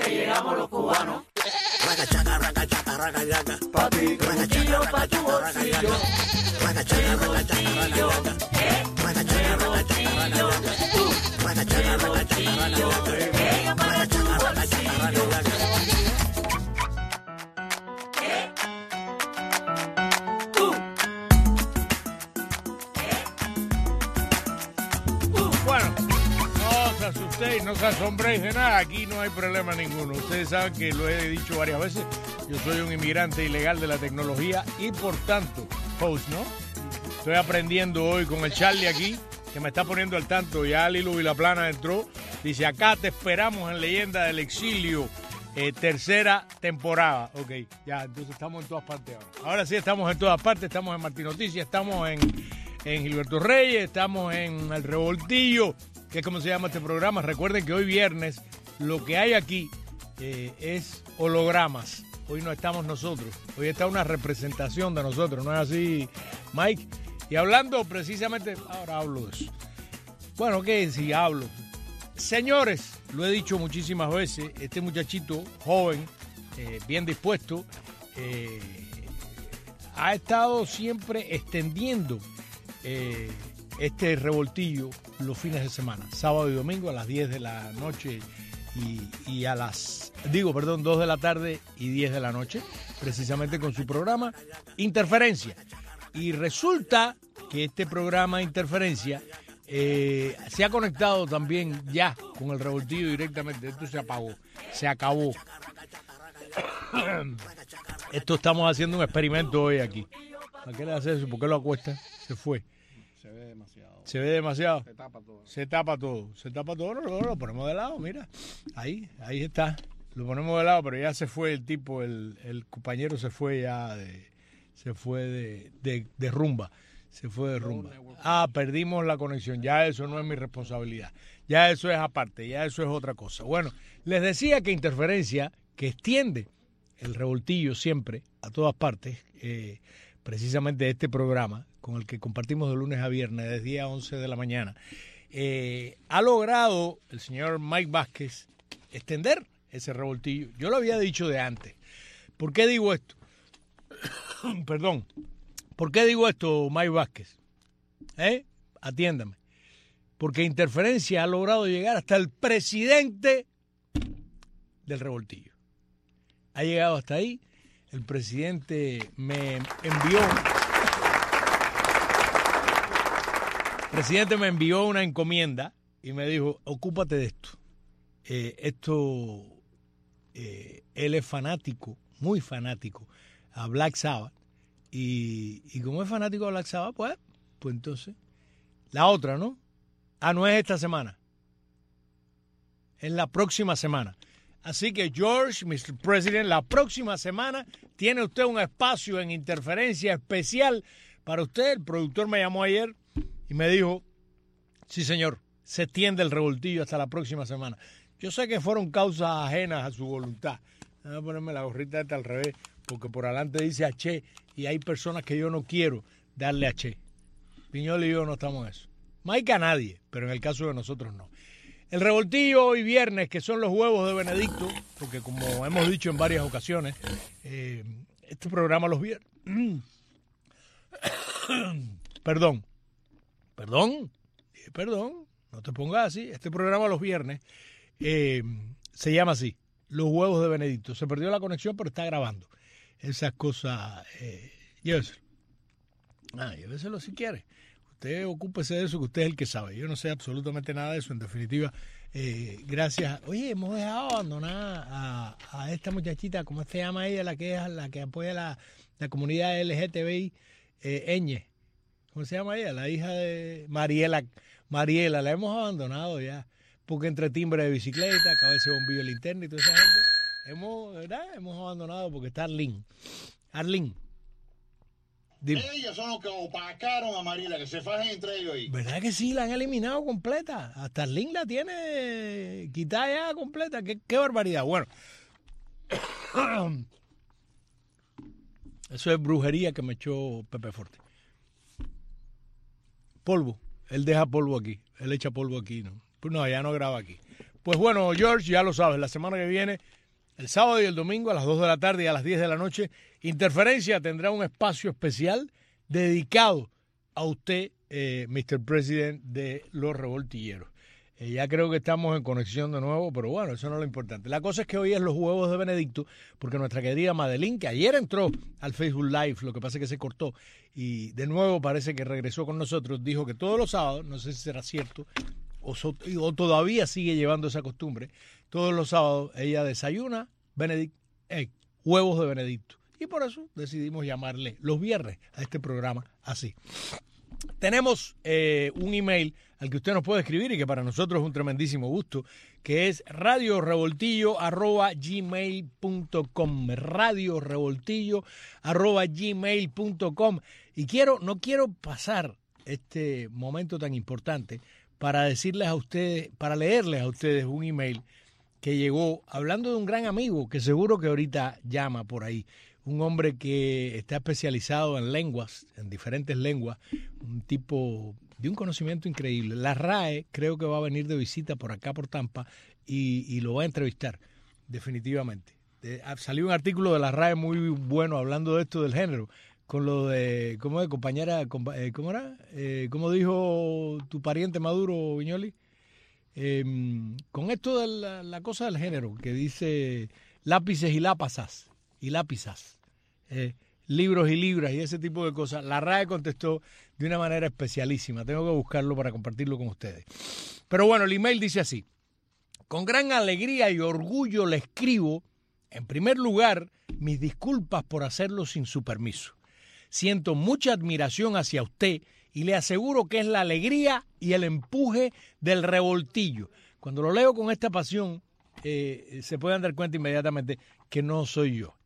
que llegamos los cubanos. Ragachaca, ragachaca, ragachaca. Papi, cuchillo pa' tu bolsillo. Ragachaca, ragachaca, ragachaca. Ragachaca, ragachaca, ragachaca. Ragachaca, ragachaca, ragachaca. Llega para tu bolsillo. Bueno, no se asustéis, no se asombréis de nada, aquí no hay problema ninguno. Ustedes saben que lo he dicho varias veces, yo soy un inmigrante ilegal de la tecnología y por tanto, host, ¿no? Estoy aprendiendo hoy con el Charlie aquí, que me está poniendo al tanto, ya Lilo Vilaplana entró, dice, acá te esperamos en Leyenda del Exilio, tercera temporada. Ok, ya, entonces estamos en todas partes ahora. Ahora sí estamos en todas partes, estamos en Martín Noticias, estamos en Gilberto Reyes, estamos en El Revoltillo, que es como se llama este programa. Recuerden que hoy viernes lo que hay aquí es hologramas. Hoy no estamos nosotros, hoy está una representación de nosotros, ¿no es así, Mike? Y hablando precisamente, ahora hablo de eso. Bueno, ¿qué si hablo? Señores, lo he dicho muchísimas veces, este muchachito joven, bien dispuesto, ha estado siempre extendiendo este revoltillo los fines de semana, sábado y domingo a las 10 de la noche y a las, 2 de la tarde y 10 de la noche, precisamente con su programa Interferencia. Y resulta que este programa Interferencia se ha conectado también ya con el revoltillo directamente. Esto se apagó, se acabó. Esto estamos haciendo un experimento hoy aquí. ¿Para qué le hace eso? ¿Por qué lo acuesta? Se fue. Se ve demasiado. Se ve demasiado. Se tapa todo. Se tapa todo. Se tapa todo. Lo ponemos de lado, mira. Ahí está. Lo ponemos de lado, pero ya se fue el tipo, el compañero se fue ya se fue de rumba. Se fue de rumba. Perdimos la conexión. Ya eso no es mi responsabilidad. Ya eso es aparte. Ya eso es otra cosa. Bueno, les decía que Interferencia, que extiende el revoltillo siempre a todas partes, precisamente este programa, con el que compartimos de lunes a viernes, de 10 a 11 de la mañana, ha logrado el señor Mike Vázquez extender ese revoltillo. Yo lo había dicho de antes. ¿Por qué digo esto? Perdón. ¿Por qué digo esto, Mike Vázquez? Atiéndame. Porque Interferencia ha logrado llegar hasta el presidente del revoltillo. Ha llegado hasta ahí. El presidente me envió una encomienda y me dijo, ocúpate de esto. Él es fanático, muy fanático a Black Sabbath. Y como es fanático de Black Sabbath, pues entonces, la otra, ¿no? No es esta semana. Es la próxima semana. Así que, George, Mr. President, la próxima semana tiene usted un espacio en Interferencia especial para usted. El productor me llamó ayer y me dijo, sí, señor, se extiende el revoltillo hasta la próxima semana. Yo sé que fueron causas ajenas a su voluntad. Voy a ponerme la gorrita esta al revés, porque por adelante dice H y hay personas que yo no quiero darle H. Piñol y yo no estamos en eso. Mike a nadie, pero en el caso de nosotros no. El revoltillo hoy viernes, que son los huevos de Benedicto, porque como hemos dicho en varias ocasiones, este programa los viernes... Perdón, no te pongas así. Este programa los viernes se llama así, los huevos de Benedicto. Se perdió la conexión, pero está grabando. Esas cosas, lléveselo. Lléveselo si quiere. Usted ocúpese de eso, que usted es el que sabe. Yo no sé absolutamente nada de eso. En definitiva, gracias. Oye, hemos dejado abandonar a esta muchachita, ¿cómo se llama ella? La que apoya la comunidad LGTBI, Eñe. ¿Cómo se llama ella? La hija de Mariela, la hemos abandonado ya. Porque entre timbre de bicicleta, cabeza de bombillo de linterna y toda esa gente, hemos abandonado porque está Arlene. Dime. Ellos son los que opacaron a Mariela, que se fajen entre ellos ahí. ¿Verdad que sí? La han eliminado completa. Hasta Arlene la tiene quitada ya completa. Qué barbaridad. Bueno. Eso es brujería que me echó Pepe Forte. Polvo. Él deja polvo aquí. Él echa polvo aquí, ¿no? Pues no, ya no graba aquí. Pues bueno, George, ya lo sabes, la semana que viene, el sábado y el domingo a las 2 de la tarde y a las 10 de la noche, Interferencia tendrá un espacio especial dedicado a usted, Mr. President de los revoltilleros. Ya creo que estamos en conexión de nuevo, pero bueno, eso no es lo importante. La cosa es que hoy es los huevos de Benedicto, porque nuestra querida Madeline, que ayer entró al Facebook Live, lo que pasa es que se cortó, y de nuevo parece que regresó con nosotros, dijo que todos los sábados, no sé si será cierto, o todavía sigue llevando esa costumbre, todos los sábados ella desayuna huevos de Benedicto. Y por eso decidimos llamarle los viernes a este programa así. Tenemos un email al que usted nos puede escribir y que para nosotros es un tremendísimo gusto, que es radiorevoltillo@gmail.com, radiorevoltillo@gmail.com. Y no quiero pasar este momento tan importante para decirles a ustedes, para leerles a ustedes un email que llegó hablando de un gran amigo que seguro que ahorita llama por ahí. Un hombre que está especializado en lenguas, en diferentes lenguas, un tipo de un conocimiento increíble. La RAE creo que va a venir de visita por acá, por Tampa, y lo va a entrevistar, definitivamente. Salió un artículo de la RAE muy bueno hablando de esto del género, con lo de, ¿cómo es, compañera? ¿Cómo era? ¿Cómo dijo tu pariente Maduro, Viñoli? Con esto de la cosa del género, que dice lápices y lápizas, libros y libras y ese tipo de cosas, la RAE contestó de una manera especialísima. Tengo que buscarlo para compartirlo con ustedes. Pero bueno, el email dice así: con gran alegría y orgullo le escribo, en primer lugar, mis disculpas por hacerlo sin su permiso. Siento mucha admiración hacia usted y le aseguro que es la alegría y el empuje del revoltillo. Cuando lo leo con esta pasión, se pueden dar cuenta inmediatamente que no soy yo.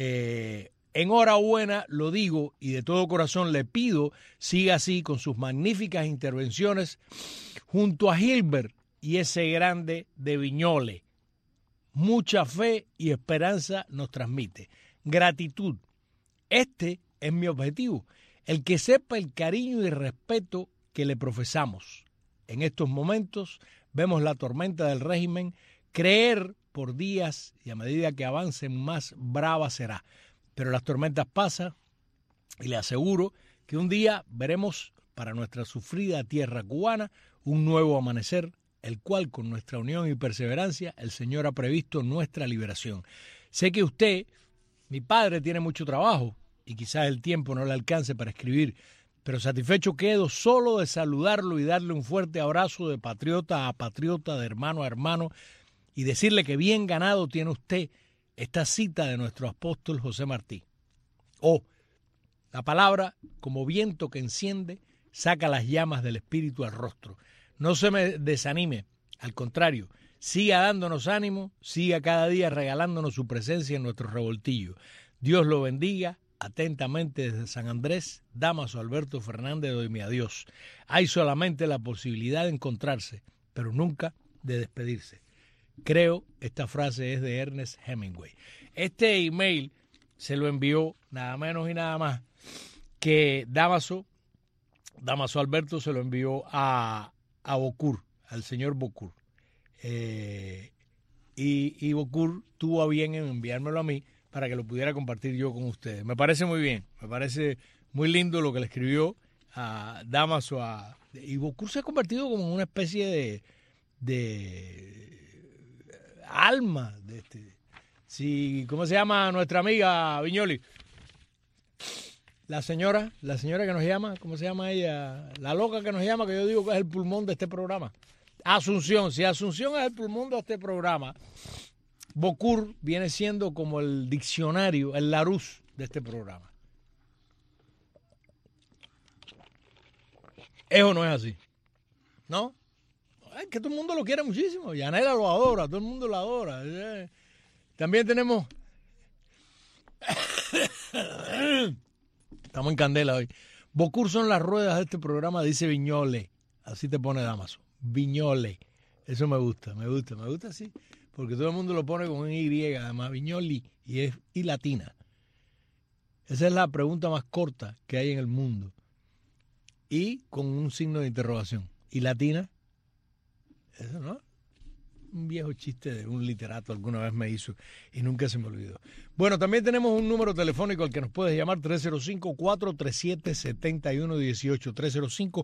Enhorabuena, lo digo, y de todo corazón le pido, siga así con sus magníficas intervenciones junto a Gilbert y ese grande de Viñole. Mucha fe y esperanza nos transmite. Gratitud. Este es mi objetivo, el que sepa el cariño y respeto que le profesamos. En estos momentos vemos la tormenta del régimen creer por días y a medida que avancen más brava será. Pero las tormentas pasan y le aseguro que un día veremos para nuestra sufrida tierra cubana un nuevo amanecer, el cual con nuestra unión y perseverancia el Señor ha previsto nuestra liberación. Sé que usted, mi padre, tiene mucho trabajo y quizás el tiempo no le alcance para escribir, pero satisfecho quedo solo de saludarlo y darle un fuerte abrazo de patriota a patriota, de hermano a hermano, y decirle que bien ganado tiene usted esta cita de nuestro apóstol José Martí. La palabra, como viento que enciende, saca las llamas del espíritu al rostro. No se me desanime, al contrario, siga dándonos ánimo, siga cada día regalándonos su presencia en nuestro revoltillo. Dios lo bendiga. Atentamente desde San Andrés, Dámaso Alberto Fernández, doy mi adiós. Hay solamente la posibilidad de encontrarse, pero nunca de despedirse. Creo esta frase es de Ernest Hemingway. Este email se lo envió nada menos y nada más que Dámaso Alberto se lo envió a Bocur, al señor Bocur. Y Bocur tuvo a bien en enviármelo a mí para que lo pudiera compartir yo con ustedes. Me parece muy bien, me parece muy lindo lo que le escribió a Dámaso. Y Bocur se ha convertido como en una especie de alma de sí, ¿cómo se llama nuestra amiga Viñoli? La señora que nos llama, ¿cómo se llama ella? La loca que nos llama, que yo digo que es el pulmón de este programa. Asunción, si Asunción es el pulmón de este programa, Bocur viene siendo como el diccionario, el Larousse de este programa. ¿Eso no es así? ¿No? Es que todo el mundo lo quiere muchísimo. Yanela lo adora, todo el mundo lo adora. También tenemos... Estamos en candela hoy. Bocur son las ruedas de este programa, dice Viñole. Así te pone Dámaso. Viñole. Eso me gusta así. Porque todo el mundo lo pone con un Y, además, Viñoli, y es I latina. Esa es la pregunta más corta que hay en el mundo. Y con un signo de interrogación. ¿Y latina? Eso no. un viejo chiste de un literato alguna vez me hizo y nunca se me olvidó. Bueno, también tenemos un número telefónico al que nos puedes llamar, 305-437-7118,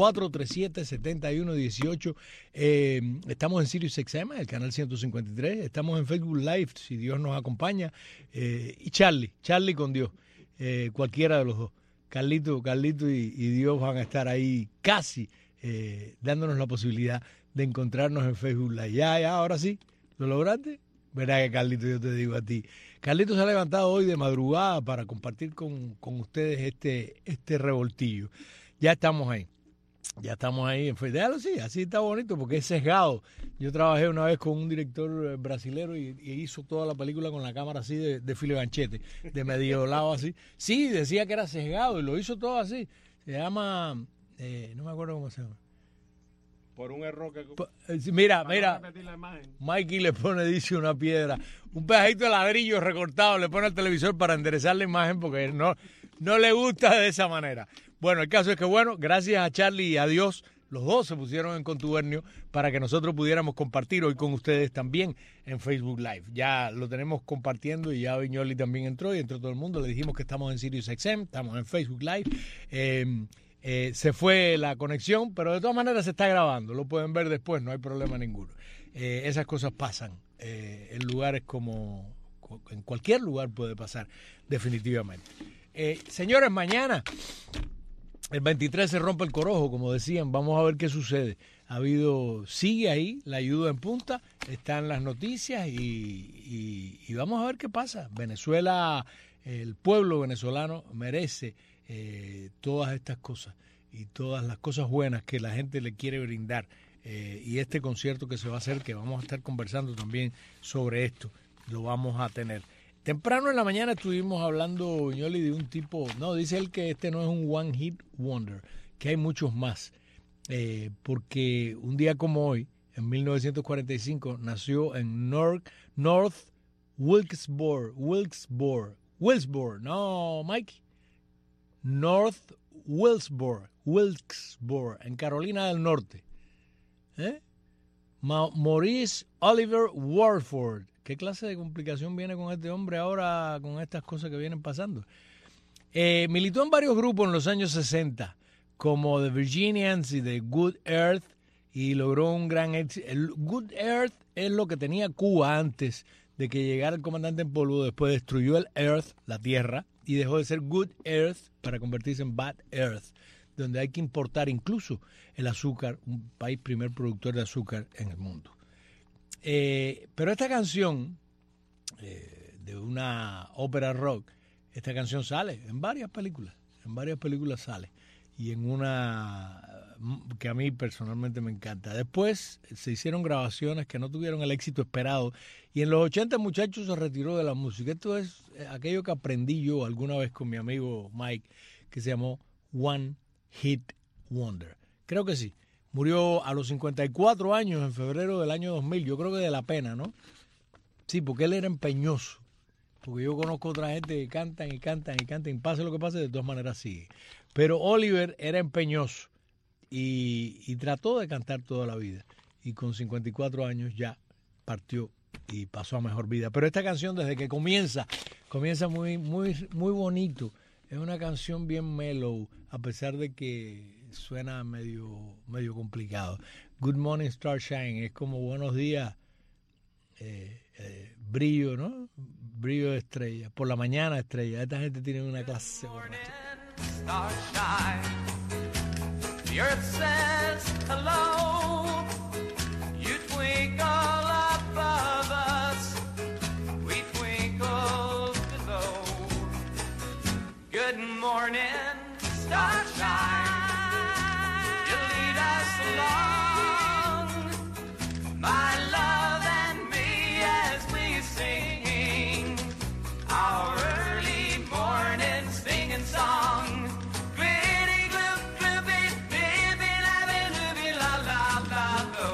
305-437-7118. Estamos en Sirius XM, el canal 153, estamos en Facebook Live, si Dios nos acompaña, y Charlie con Dios, cualquiera de los dos. Carlito y Dios van a estar ahí casi dándonos la posibilidad de encontrarnos en Facebook Live. Ya, ahora sí, ¿lo lograste? Verá que Carlito, yo te digo a ti. Carlito se ha levantado hoy de madrugada para compartir con ustedes este revoltillo. Ya estamos ahí en Facebook. Déjalo, sí, así está bonito porque es sesgado. Yo trabajé una vez con un director brasilero y hizo toda la película con la cámara así de filo ganchete, de medio lado así. Sí, decía que era sesgado y lo hizo todo así. Se llama, no me acuerdo cómo se llama. Por un error que... Mira, no repetir la imagen. Mikey le pone, dice, una piedra, un pedacito de ladrillo recortado, le pone al televisor para enderezar la imagen porque no le gusta de esa manera. Bueno, el caso es que, gracias a Charlie y a Dios, los dos se pusieron en contubernio para que nosotros pudiéramos compartir hoy con ustedes también en Facebook Live. Ya lo tenemos compartiendo y ya Viñoli también entró y entró todo el mundo. Le dijimos que estamos en Sirius XM, estamos en Facebook Live. Se fue la conexión, pero de todas maneras se está grabando. Lo pueden ver después, no hay problema ninguno. Esas cosas pasan en lugares como... En cualquier lugar puede pasar, definitivamente. Señores, mañana... El 23 se rompe el corojo, como decían. Vamos a ver qué sucede. Sigue ahí la ayuda en punta, están las noticias y vamos a ver qué pasa. Venezuela, el pueblo venezolano merece todas estas cosas y todas las cosas buenas que la gente le quiere brindar. Y este concierto que se va a hacer, que vamos a estar conversando también sobre esto, lo vamos a tener. Temprano en la mañana estuvimos hablando, Viñoli, de un tipo, dice él que este no es un one hit wonder, que hay muchos más, porque un día como hoy, en 1945, nació en North Wilkesboro, no, Mike, North Wilkesboro, en Carolina del Norte, Maurice Oliver Warford. ¿Qué clase de complicación viene con este hombre ahora con estas cosas que vienen pasando? Militó en varios grupos en los años 60, como The Virginians y The Good Earth, y logró un gran éxito. El Good Earth es lo que tenía Cuba antes de que llegara el comandante en polvo. Después destruyó el Earth, la tierra, y dejó de ser Good Earth para convertirse en Bad Earth, donde hay que importar incluso el azúcar, un país primer productor de azúcar en el mundo. Pero esta canción de una ópera rock, esta canción sale en varias películas sale, y en una que a mí personalmente me encanta. Después se hicieron grabaciones que no tuvieron el éxito esperado y en los 80 el muchacho se retiró de la música. Esto es aquello que aprendí yo alguna vez con mi amigo Mike, que se llamó One Hit Wonder. Creo que sí. Murió a los 54 años en febrero del año 2000. Yo creo que de la pena, ¿no? Sí, porque él era empeñoso. Porque yo conozco otra gente que cantan y pase lo que pase, de todas maneras sigue. Pero Oliver era empeñoso y trató de cantar toda la vida. Y con 54 años ya partió y pasó a mejor vida. Pero esta canción desde que comienza muy, muy, muy bonito. Es una canción bien mellow, a pesar de que suena medio complicado. Good Morning Starshine es como buenos días, brillo, ¿no? Brillo de estrella. Por la mañana estrella. Esta gente tiene una clase borracha. The earth says hello. You twinkle above us. We twinkle below. Good morning, starshine. You lead us along, my love and me, as we sing our early morning singing song. Glitty, gloop, gloopy, lippy, lappy, loopy, la, la, la, lo,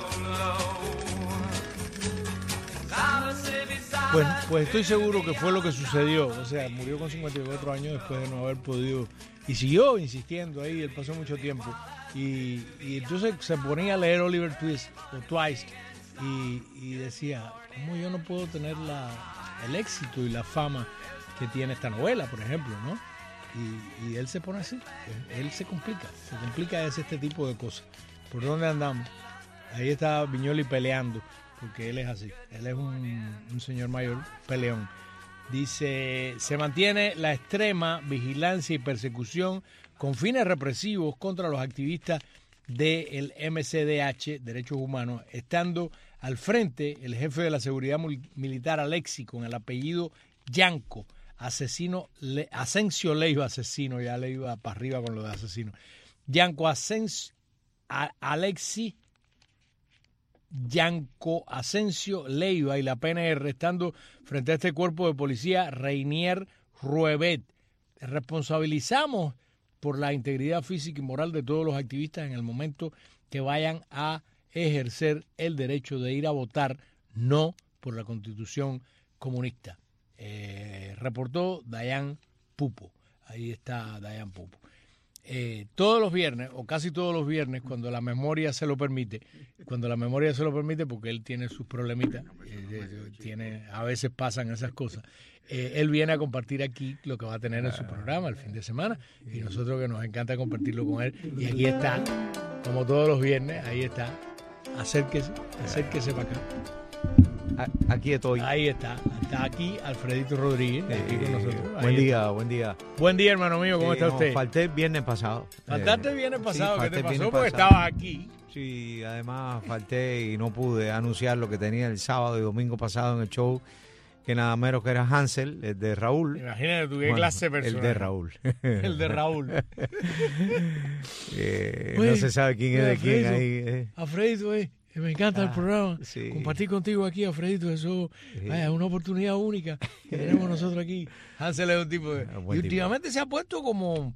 lo. Pues estoy seguro que fue lo que sucedió. O sea, murió con 54 años después de no haber podido. Y siguió insistiendo ahí, él pasó mucho tiempo. Y entonces se ponía a leer Oliver Twist o Twice y decía, ¿cómo yo no puedo tener el éxito y la fama que tiene esta novela, por ejemplo, ¿no? Y él se pone así, él se complica es este tipo de cosas. ¿Por dónde andamos? Ahí está Viñoli peleando, porque él es así, él es un señor mayor peleón. Dice, se mantiene la extrema vigilancia y persecución con fines represivos contra los activistas del MCDH, Derechos Humanos, estando al frente el jefe de la seguridad militar Alexi, con el apellido Yanco, Asensio Leiva, asesino, ya le iba para arriba con lo de asesino. Yanco Alexi Yanco Asensio Leiva y la PNR, estando frente a este cuerpo de policía, Reinier Ruebet. Responsabilizamos por la integridad física y moral de todos los activistas en el momento que vayan a ejercer el derecho de ir a votar, no por la Constitución comunista. Reportó Dayan Pupo. Ahí está Dayan Pupo. Todos los viernes, o casi todos los viernes, cuando la memoria se lo permite, porque él tiene sus problemitas, a veces pasan esas cosas, él viene a compartir aquí lo que va a tener en su programa el fin de semana, y nosotros que nos encanta compartirlo con él, y aquí está, como todos los viernes, ahí está, acérquese para acá. Aquí estoy. Ahí está aquí Alfredito Rodríguez, aquí con nosotros. Buen día. Buen día, hermano mío, ¿cómo está usted? Falté el viernes pasado. Faltaste el viernes pasado, sí, ¿qué te pasó? viernes Porque pasado. estabas aquí. Sí, además falté y no pude anunciar lo que tenía el sábado y domingo pasado en el show, que nada menos que era Hansel, el de Raúl. Imagínate tú qué clase de persona. El de Raúl. El de Raúl. No se sabe quién es de quién Alfredito, ahí. Alfredito, me encanta el programa. Sí. Compartir contigo aquí, Alfredito, eso es una oportunidad única que tenemos nosotros aquí. Hansel es un tipo de... Y últimamente se ha puesto como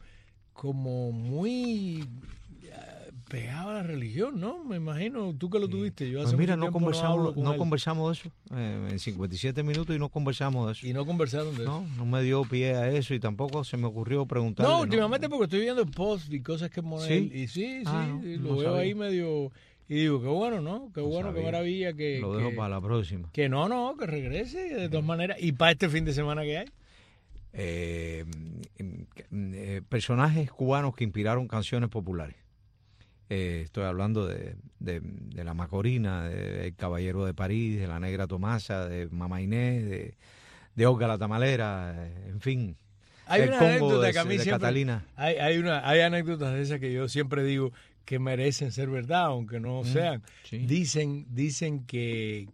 muy pegado a la religión, ¿no? Me imagino, tú que lo tuviste. Yo hace Pues mira, mucho no tiempo hablo con él. conversamos de eso. En 57 minutos y no conversamos de eso. Y no conversaron de eso. No me dio pie a eso y tampoco se me ocurrió preguntarle. No, últimamente porque estoy viendo post y cosas que pone él. Y sí, lo veo ahí medio... Y digo, qué bueno, ¿no? Qué bueno, qué maravilla que... Lo dejo para la próxima. Que no, que regrese de todas maneras. ¿Y para este fin de semana qué hay? Personajes cubanos que inspiraron canciones populares. Estoy hablando de la Macorina, de El Caballero de París, de la Negra Tomasa, de Mamá Inés, de Olga la Tamalera, en fin. Hay el una combo anécdota de, que a mí de siempre... Catalina. Hay anécdotas de esas que yo siempre digo que merecen ser verdad, aunque no sean. Sí. Dicen que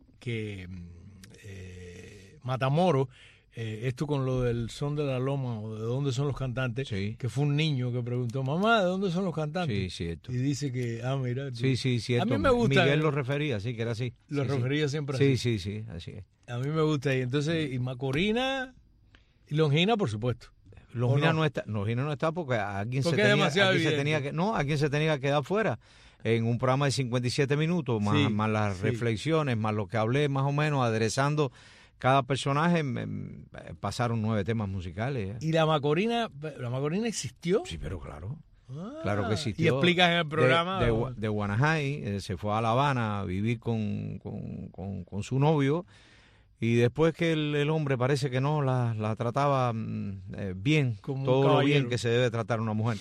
Matamoros, esto con lo del son de la loma o de dónde son los cantantes, Sí. que fue un niño que preguntó, mamá, ¿de dónde son los cantantes? Sí, cierto. Y dice que, mira. Sí, cierto. A mí me gusta. Miguel lo refería, sí, que era así. Lo Sí, refería siempre así. Sí, así es. A mí me gusta. Y entonces, y Macorina y Longina, por supuesto. Longina no está porque alguien se Porque es demasiado tenía que alguien se tenía que quedar fuera en un programa de 57 minutos, más las reflexiones, más lo que hablé más o menos, aderezando cada personaje, pasaron 9 temas musicales. ¿Y la Macorina existió? Sí, pero claro. Claro que existió. ¿Y explicas en el programa? De Guanajay, se fue a La Habana a vivir con su novio. Y después que el hombre parece que no la trataba bien, como todo lo bien caballero que se debe tratar a una mujer,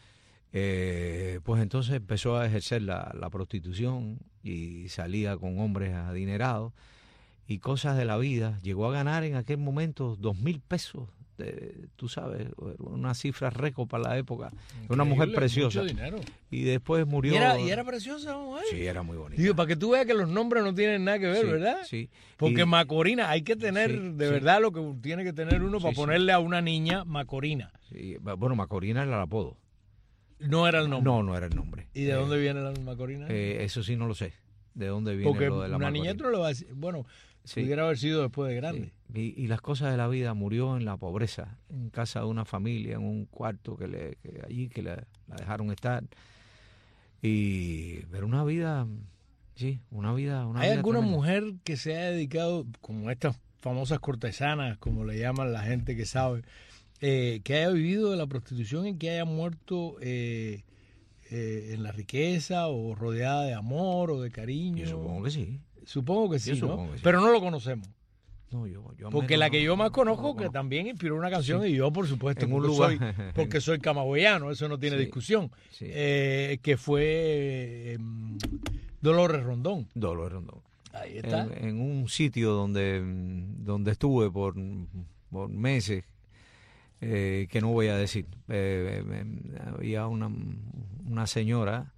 pues entonces empezó a ejercer la prostitución y salía con hombres adinerados y cosas de la vida. Llegó a ganar en aquel momento 2,000 pesos, tú sabes, una cifra récord para la época. Una mujer preciosa. Mucho dinero. Y después murió. ¿Y era preciosa la mujer? Sí, era muy bonita. Digo, para que tú veas que los nombres no tienen nada que ver, Sí, ¿verdad? sí. Porque Y- Macorina, hay que tener verdad lo que tiene que tener uno para Sí. ponerle a una niña Macorina. Sí, bueno, Macorina era el apodo. No era el nombre. No era el nombre. ¿Y de dónde viene la Macorina? Eso sí no lo sé. ¿De dónde viene Porque lo de la una Macorina? niña tú no le vas a decir, bueno, Sí. pudiera haber sido después de grande. Sí. Y las cosas de la vida, murió en la pobreza, en casa de una familia, en un cuarto que la dejaron estar. Pero una vida, una vida ¿Hay alguna tremenda. mujer que se haya dedicado, como estas famosas cortesanas, como le llaman la gente que sabe, que haya vivido de la prostitución y que haya muerto en la riqueza o rodeada de amor o de cariño? Yo supongo que sí. Supongo que sí, Yo ¿no? supongo que sí. Pero no lo conocemos. No, yo Porque menos la no- que yo más no conozco, lo que conozco. también inspiró una canción, y yo, por supuesto, En un porque lugar. porque soy camagüeyano, eso no tiene Sí, discusión, sí. que fue Dolores Rondón. Dolores Rondón. Ahí está. En un sitio donde estuve por meses, que no voy a decir. Había una señora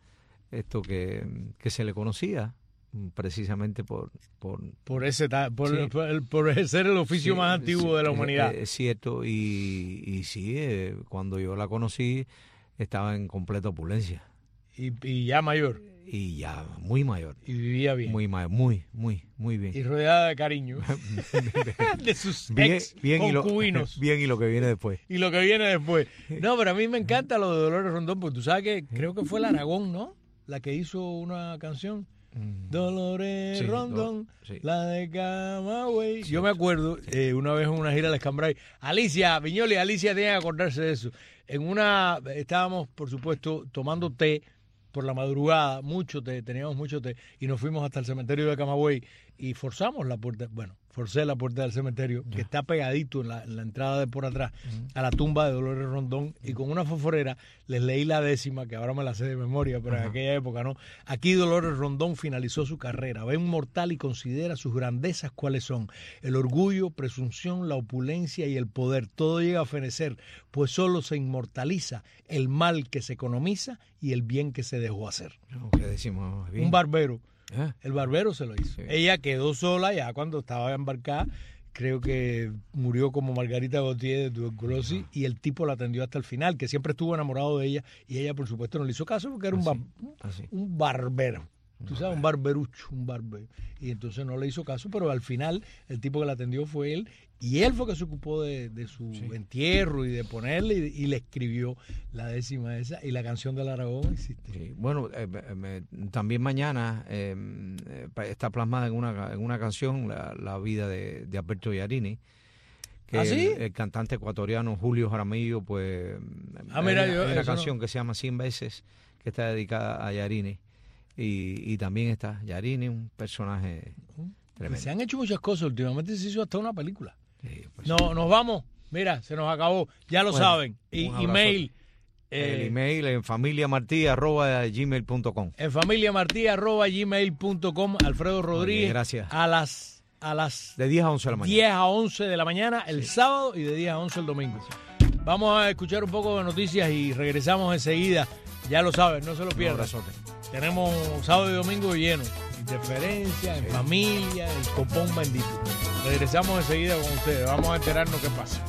que se le conocía precisamente por Por ese por, Sí. por ejercer el oficio sí, más antiguo sí, de la humanidad. es cierto, y sí, cuando yo la conocí estaba en completa opulencia Y ya mayor. y ya muy mayor, Y vivía bien. muy mayor, muy bien. Y rodeada de cariño. De sus ex y lo, concubinos. bien y lo que viene después. Y lo que viene después. No, pero a mí me encanta lo de Dolores Rondón, porque tú sabes que creo que fue el Aragón, ¿no? La que hizo una canción. Dolores Sí, Rondón, sí. la de Camagüey. Yo me acuerdo, una vez en una gira de Escambray, Alicia, Viñoli, Alicia tenía que acordarse de eso. Estábamos, por supuesto, tomando té por la madrugada, mucho té, teníamos mucho té, y nos fuimos hasta el cementerio de Camagüey y forcé la puerta del cementerio, que está pegadito en la entrada de por atrás, a la tumba de Dolores Rondón, y con una fosforera les leí la décima, que ahora me la sé de memoria, pero en aquella época no. Aquí Dolores Rondón finalizó su carrera, ve un mortal y considera sus grandezas cuáles son: el orgullo, presunción, la opulencia y el poder. Todo llega a fenecer, pues solo se inmortaliza el mal que se economiza y el bien que se dejó hacer. ¿Qué decimos? Bien. Un barbero. Ah, El barbero se lo hizo. Sí. Ella quedó sola ya cuando estaba embarcada. Creo que murió como Margarita Gautier de tuberculosis, y el tipo la atendió hasta el final, que siempre estuvo enamorado de ella, y ella, por supuesto, no le hizo caso porque era así. un barbero. Tú sabes, un barberucho, un barbero. Y entonces no le hizo caso, pero al final el tipo que la atendió fue él, y él fue que se ocupó de su entierro y de ponerle, y le escribió la décima esa, y la canción del Aragón existe. Sí. Bueno, también mañana está plasmada en una canción la vida de Alberto Yarini, que ¿Ah, sí? el cantante ecuatoriano Julio Jaramillo, pues Mira, hay una eso canción que se llama 100 veces, que está dedicada a Yarini, y también está Yarini, un personaje tremendo. Se han hecho muchas cosas, últimamente se hizo hasta una película. Sí, pues, No, nos vamos. Mira, se nos acabó. Ya lo Bueno, saben. un abrazo. Email. el email en familiamarti@gmail.com. En familiamartí@gmail.com. Alfredo Rodríguez. gracias. A las De 10 a 11 de la mañana. 10 a 11 de la mañana el sábado, y de 10 a 11 el domingo. Vamos a escuchar un poco de noticias y regresamos enseguida. Ya lo saben, no se lo Un pierdan. abrazote. Tenemos sábado y domingo llenos. Interferencia, en familia, el copón bendito. Regresamos enseguida con ustedes. Vamos a enterarnos qué pasa.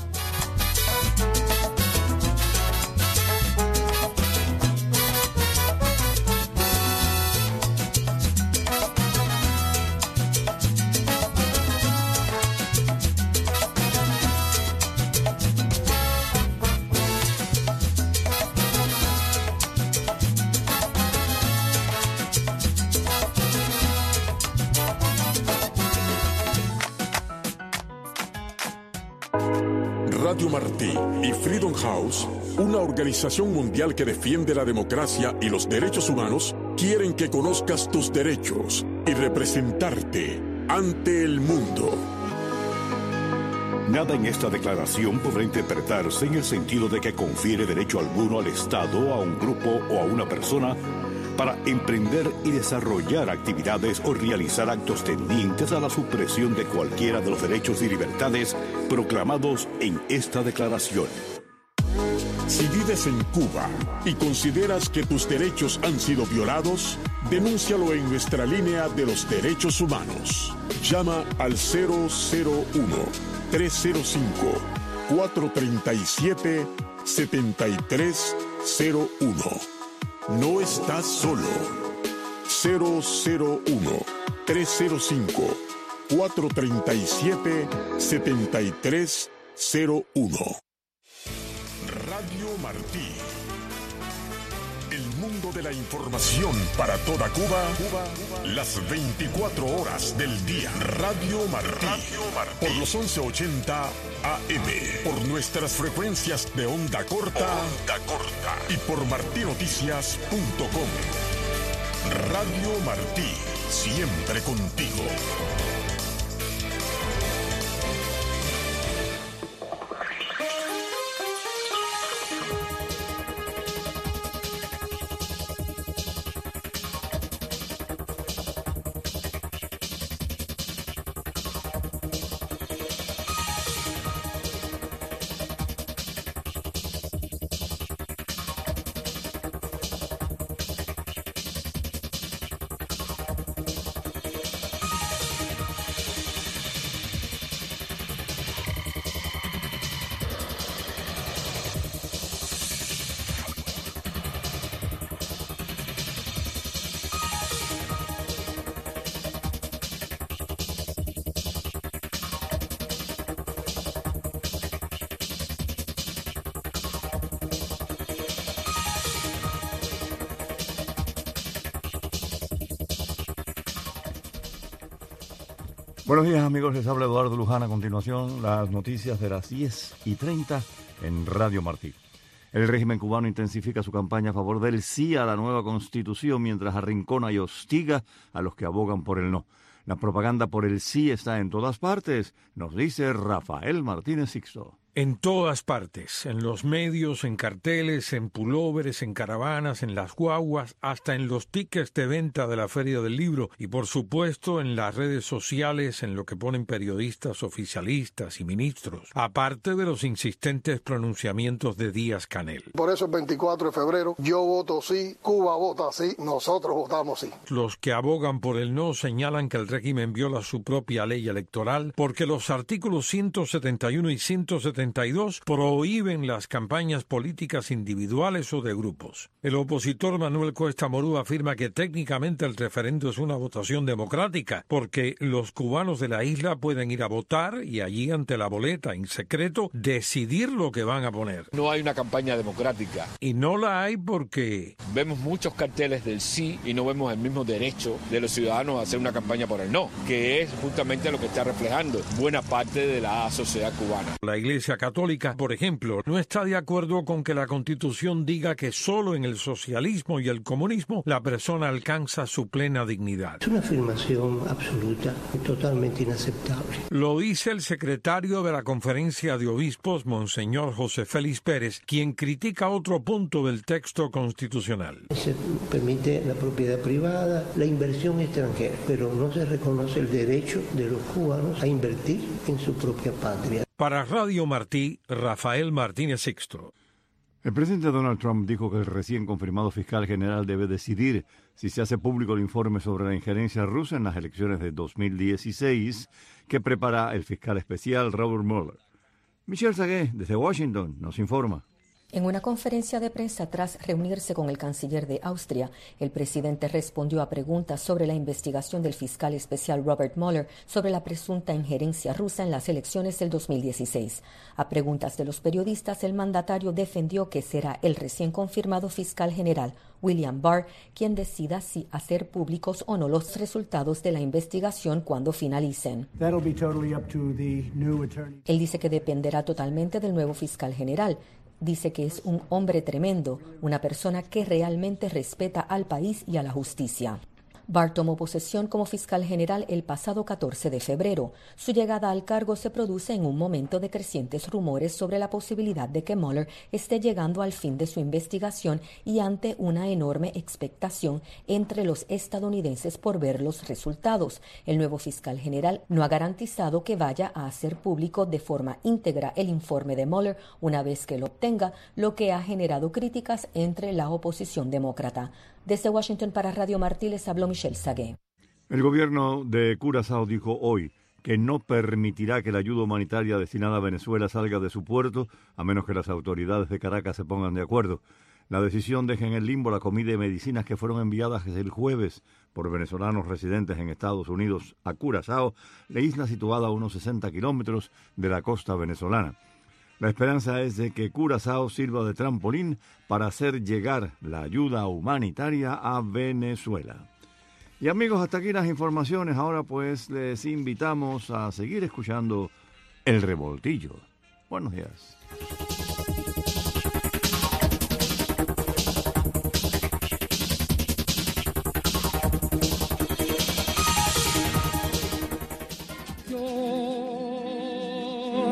Radio Martí y Freedom House, una organización mundial que defiende la democracia y los derechos humanos, quieren que conozcas tus derechos y representarte ante el mundo. Nada en esta declaración podrá interpretarse en el sentido de que confiere derecho alguno al Estado, a un grupo o a una persona para emprender y desarrollar actividades o realizar actos tendientes a la supresión de cualquiera de los derechos y libertades proclamados en esta declaración. Si vives en Cuba y consideras que tus derechos han sido violados, denúncialo en nuestra línea de los derechos humanos. Llama al 001-305-437-7301. No estás solo. 001-305-437-7301. Radio Martí. El mundo de la información para toda Cuba, las 24 horas del día. Radio Martí. Por los 1180 AM. Por nuestras frecuencias de onda corta. Y por martinoticias.com. Radio Martí. siempre contigo. Buenos días, amigos, les habla Eduardo Luján. A continuación, las noticias de las 10:30 en Radio Martí. El régimen cubano intensifica su campaña a favor del sí a la nueva Constitución mientras arrincona y hostiga a los que abogan por el no. La propaganda por el sí está en todas partes, nos dice Rafael Martínez Sixto. En todas partes, en los medios, en carteles, en pulóveres, en caravanas, en las guaguas, hasta en los tickets de venta de la Feria del Libro y, por supuesto, en las redes sociales, en lo que ponen periodistas, oficialistas y ministros, aparte de los insistentes pronunciamientos de Díaz-Canel. Por eso el 24 de febrero yo voto sí, Cuba vota sí, nosotros votamos sí. Los que abogan por el no señalan que el régimen viola su propia ley electoral porque los artículos 171 y 172 prohíben las campañas políticas individuales o de grupos. El opositor Manuel Cuesta Morú afirma que técnicamente el referendo es una votación democrática porque los cubanos de la isla pueden ir a votar y allí ante la boleta en secreto decidir lo que van a poner. No hay una campaña democrática. Y no la hay porque vemos muchos carteles del sí y no vemos el mismo derecho de los ciudadanos a hacer una campaña por el no, que es justamente lo que está reflejando buena parte de la sociedad cubana. La Iglesia Católica, por ejemplo, no está de acuerdo con que la Constitución diga que solo en el socialismo y el comunismo la persona alcanza su plena dignidad. Es una afirmación absoluta, totalmente inaceptable. Lo dice el secretario de la Conferencia de Obispos, Monseñor José Félix Pérez, quien critica otro punto del texto constitucional. Se permite la propiedad privada, la inversión extranjera, pero no se reconoce el derecho de los cubanos a invertir en su propia patria. Para Radio Martí, Rafael Martínez Sixto. El presidente Donald Trump dijo que el recién confirmado fiscal general debe decidir si se hace público el informe sobre la injerencia rusa en las elecciones de 2016 que prepara el fiscal especial Robert Mueller. Michelle Sagué, desde Washington, nos informa. En una conferencia de prensa tras reunirse con el canciller de Austria, el presidente respondió a preguntas sobre la investigación del fiscal especial Robert Mueller sobre la presunta injerencia rusa en las elecciones del 2016. A preguntas de los periodistas, el mandatario defendió que será el recién confirmado fiscal general William Barr quien decida si hacer públicos o no los resultados de la investigación cuando finalicen. Él dice que dependerá totalmente del nuevo fiscal general. Dice que es un hombre tremendo, una persona que realmente respeta al país y a la justicia. Barr tomó posesión como fiscal general el pasado 14 de febrero. Su llegada al cargo se produce en un momento de crecientes rumores sobre la posibilidad de que Mueller esté llegando al fin de su investigación y ante una enorme expectación entre los estadounidenses por ver los resultados. El nuevo fiscal general no ha garantizado que vaya a hacer público de forma íntegra el informe de Mueller una vez que lo obtenga, lo que ha generado críticas entre la oposición demócrata. Desde Washington para Radio Martí les habló Michelle Sagué. El gobierno de Curazao dijo hoy que no permitirá que la ayuda humanitaria destinada a Venezuela salga de su puerto a menos que las autoridades de Caracas se pongan de acuerdo. La decisión deja en el limbo la comida y medicinas que fueron enviadas el jueves por venezolanos residentes en Estados Unidos a Curazao, la isla situada a unos 60 kilómetros de la costa venezolana. La esperanza es de que Curazao sirva de trampolín para hacer llegar la ayuda humanitaria a Venezuela. Y amigos, hasta aquí las informaciones. Ahora pues les invitamos a seguir escuchando El Revoltillo. Buenos días.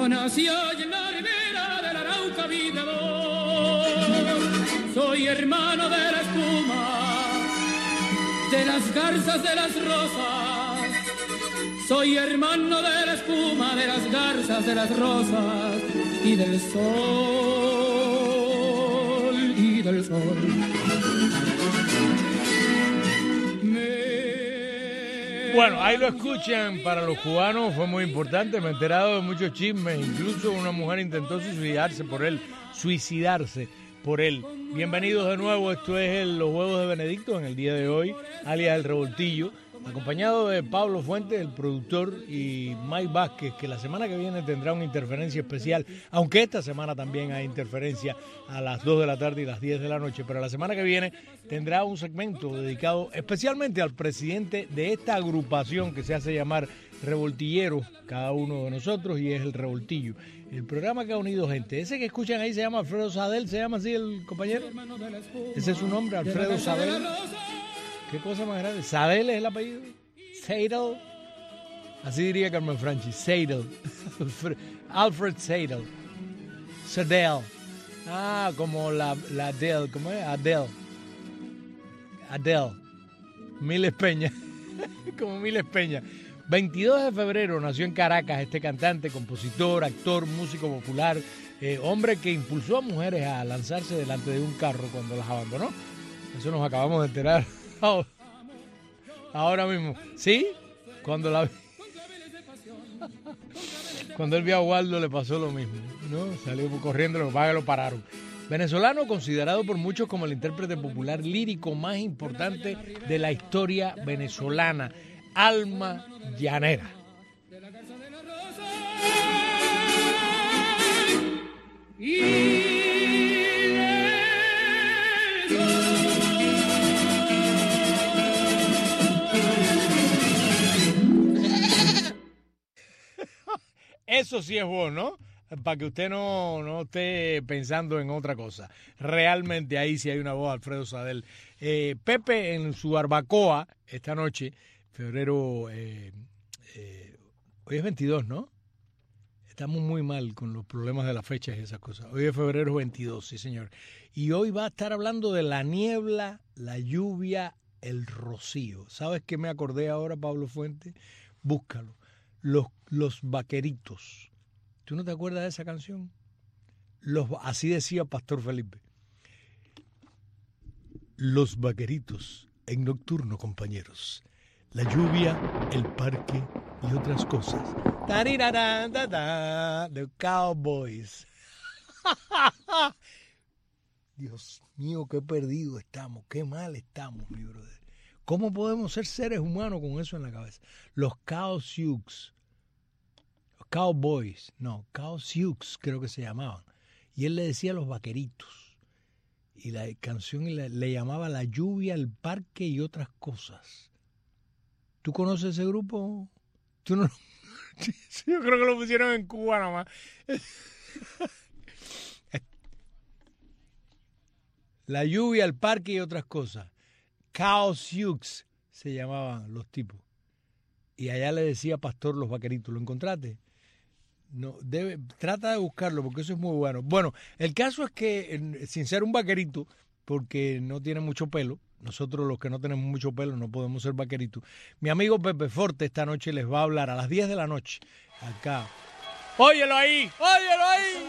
Yo nací en la ribera del Arauca Vidador. Soy hermano de la espuma, de las garzas, de las rosas. Soy hermano de la espuma, de las garzas, de las rosas y del sol, y del sol. Bueno, ahí lo escuchan. Para los cubanos fue muy importante. Me he enterado de muchos chismes. Incluso una mujer intentó suicidarse por él. Bienvenidos de nuevo. Esto es Los Huevos de Benedicto en el día de hoy, alias El Revoltillo, acompañado de Pablo Fuentes, el productor, y Mike Vázquez, que la semana que viene tendrá una interferencia especial, aunque esta semana también hay interferencia a las 2 de la tarde y las 10 de la noche, pero la semana que viene tendrá un segmento dedicado especialmente al presidente de esta agrupación que se hace llamar Revoltilleros, cada uno de nosotros, y es El Revoltillo, el programa que ha unido gente. Ese que escuchan ahí se llama Alfredo Sadel, ¿se llama así el compañero? Ese es su nombre, Alfredo Sadel. ¿Qué cosa más grande? Sadel es el apellido. Seidel. Así diría Carmen Franchi. Seidel. Alfred Seidel. Sadel. Ah, como la Adele. ¿Cómo es? Adele. Miles Peña. Como Miles Peña. 22 de febrero nació en Caracas este cantante, compositor, actor, músico popular, hombre que impulsó a mujeres a lanzarse delante de un carro cuando las abandonó. Eso nos acabamos de enterar ahora mismo. ¿Sí? Cuando él vio a Waldo le pasó lo mismo, ¿no? Salió corriendo, lo pararon. Venezolano considerado por muchos como el intérprete popular lírico más importante de la historia venezolana. Alma llanera. Eso sí es bueno, ¿no? Para que usted no esté pensando en otra cosa. Realmente ahí sí hay una voz, Alfredo Sadel. Pepe en su barbacoa esta noche, febrero, hoy es 22, ¿no? Estamos muy mal con los problemas de las fechas y esas cosas. Hoy es febrero 22, sí señor. Y hoy va a estar hablando de la niebla, la lluvia, el rocío. ¿Sabes qué me acordé ahora, Pablo Fuentes? Búscalo. Los vaqueritos. ¿Tú no te acuerdas de esa canción? Así decía Pastor Felipe. Los vaqueritos en nocturno, compañeros. La lluvia, el parque y otras cosas. The Cowboys. Dios mío, qué perdido estamos, qué mal estamos, mi brother. ¿Cómo podemos ser seres humanos con eso en la cabeza? Los Cowboys, Cowboys creo que se llamaban. Y él le decía los vaqueritos. Y la canción le llamaba La lluvia, el parque y otras cosas. ¿Tú conoces ese grupo? ¿Tú no? Yo creo que lo pusieron en Cuba nomás. La lluvia, el parque y otras cosas. Cowboys se llamaban los tipos. Y allá le decía Pastor los vaqueritos. ¿Lo encontraste? No, trata de buscarlo porque eso es muy bueno. Bueno, el caso es que sin ser un vaquerito, porque no tiene mucho pelo, nosotros los que no tenemos mucho pelo no podemos ser vaqueritos. Mi amigo Pepe Forte esta noche les va a hablar a las 10 de la noche acá. ¡Óyelo ahí! ¡Óyelo ahí!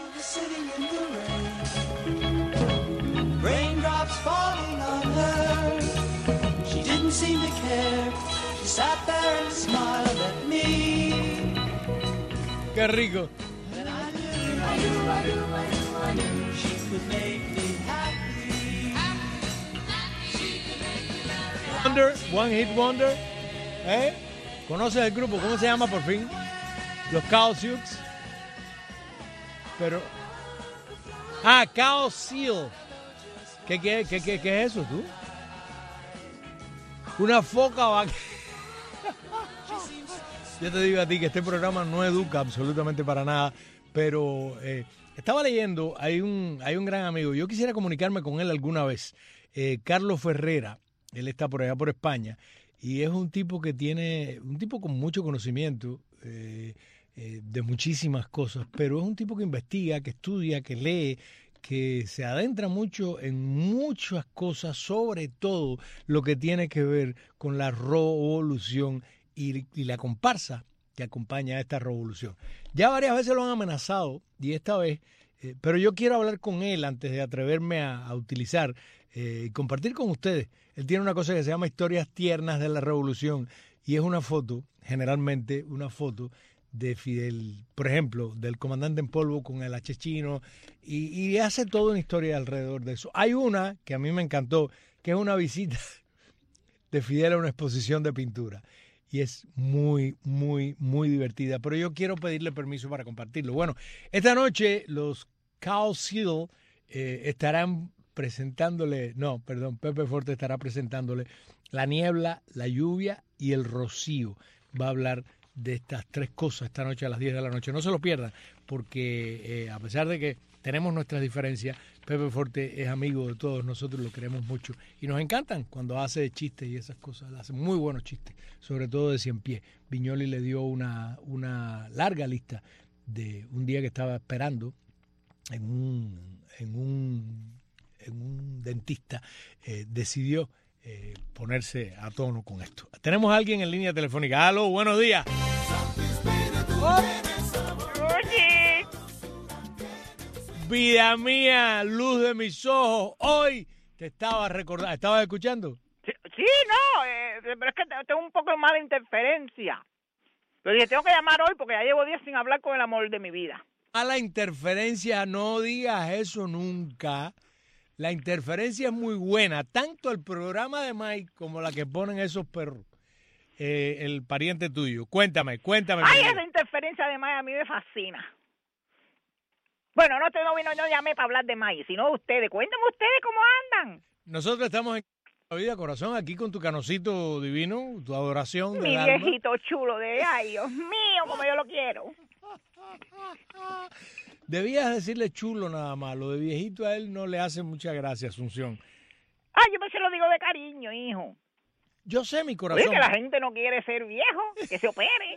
Raindrops falling on her. She didn't seem to care. She sat there and smiled at me. ¡Qué rico! And I knew she could make me happy. One Hit Wonder. ¿Conoces el grupo? ¿Cómo se llama por fin? Los Cowboys. Pero... Cow Seal. ¿Qué es eso, tú? Una foca vaquera. Yo te digo a ti que este programa no educa absolutamente para nada, pero estaba leyendo, hay un gran amigo, yo quisiera comunicarme con él alguna vez, Carlos Ferrera, él está por allá por España, y es un tipo con mucho conocimiento, de muchísimas cosas, pero es un tipo que investiga, que estudia, que lee, que se adentra mucho en muchas cosas, sobre todo lo que tiene que ver con la revolución y la comparsa que acompaña a esta revolución. Ya varias veces lo han amenazado y esta vez, pero yo quiero hablar con él antes de atreverme a utilizar y compartir con ustedes. Él tiene una cosa que se llama Historias Tiernas de la Revolución y es una foto, generalmente una foto de Fidel, por ejemplo, del comandante en polvo con el H chino y hace toda una historia alrededor de eso. Hay una que a mí me encantó, que es una visita de Fidel a una exposición de pintura y es muy, muy, muy divertida, pero yo quiero pedirle permiso para compartirlo. Bueno, esta noche los Cow Seal estarán presentándole, Pepe Forte estará presentándole La niebla, la lluvia y el rocío. Va a hablar de estas tres cosas esta noche a las 10 de la noche. No se lo pierdan, porque a pesar de que tenemos nuestras diferencias, Pepe Forte es amigo de todos nosotros, lo queremos mucho y nos encantan cuando hace chistes y esas cosas. Hace muy buenos chistes, sobre todo de 100 pies. Viñoli le dio una larga lista de un día que estaba esperando en un dentista, decidió ponerse a tono con esto. Tenemos a alguien en línea telefónica. ¡Aló! ¡Buenos días! Oye. Vida mía, luz de mis ojos, hoy te estaba recordando. ¿Estabas escuchando? Sí, no, pero es que tengo un poco más de interferencia. Pero dije, tengo que llamar hoy porque ya llevo días sin hablar con el amor de mi vida. A la interferencia, no digas eso nunca. La interferencia es muy buena, tanto el programa de Mike como la que ponen esos perros, el pariente tuyo. Cuéntame. Ay, esa interferencia de Mike a mí me fascina. Bueno, no llamé para hablar de Mike, sino de ustedes. Cuéntame ustedes cómo andan. Nosotros estamos en la vida, corazón, aquí con tu canocito divino, tu adoración. Mi viejito chulo ay, Dios mío, como yo lo quiero. Debías decirle chulo nada más, lo de viejito a él no le hace mucha gracia, Asunción. Ay, yo se lo digo de cariño, hijo. Yo sé, mi corazón. Oye, que la gente no quiere ser viejo, que se opere.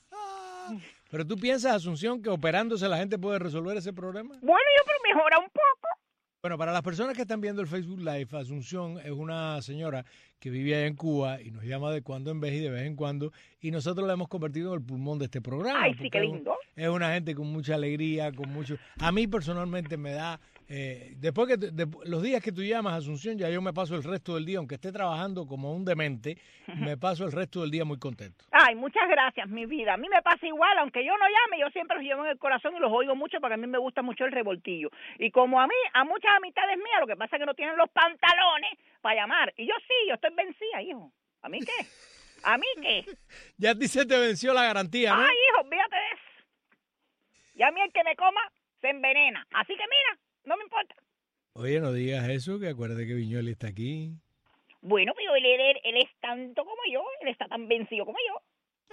Pero tú piensas, Asunción, que operándose la gente puede resolver ese problema. Bueno, pero mejora un poco. Bueno, para las personas que están viendo el Facebook Live, Asunción es una señora que vive allá en Cuba y nos llama de cuando en vez y de vez en cuando, y nosotros la hemos convertido en el pulmón de este programa. Ay, sí, qué lindo. Es una gente con mucha alegría, con mucho... A mí personalmente me da... después que los días que tú llamas, Asunción, ya yo me paso el resto del día, aunque esté trabajando como un demente, me paso el resto del día muy contento. Ay, muchas gracias, mi vida. A mí me pasa igual, aunque yo no llame, yo siempre los llevo en el corazón y los oigo mucho porque a mí me gusta mucho el revoltillo. Y como a muchas amistades mías, lo que pasa es que no tienen los pantalones para llamar. Y yo sí, yo estoy vencida, hijo. ¿A mí qué? ¿A mí qué? Ya a ti se te venció la garantía, ¿no? Ay, hijo, olvídate de eso. Y a mí el que me coma se envenena. Así que mira, no me importa. Oye, no digas eso, que acuérdate que Viñoli está aquí. Bueno, pero él es tanto como yo, él está tan vencido como yo.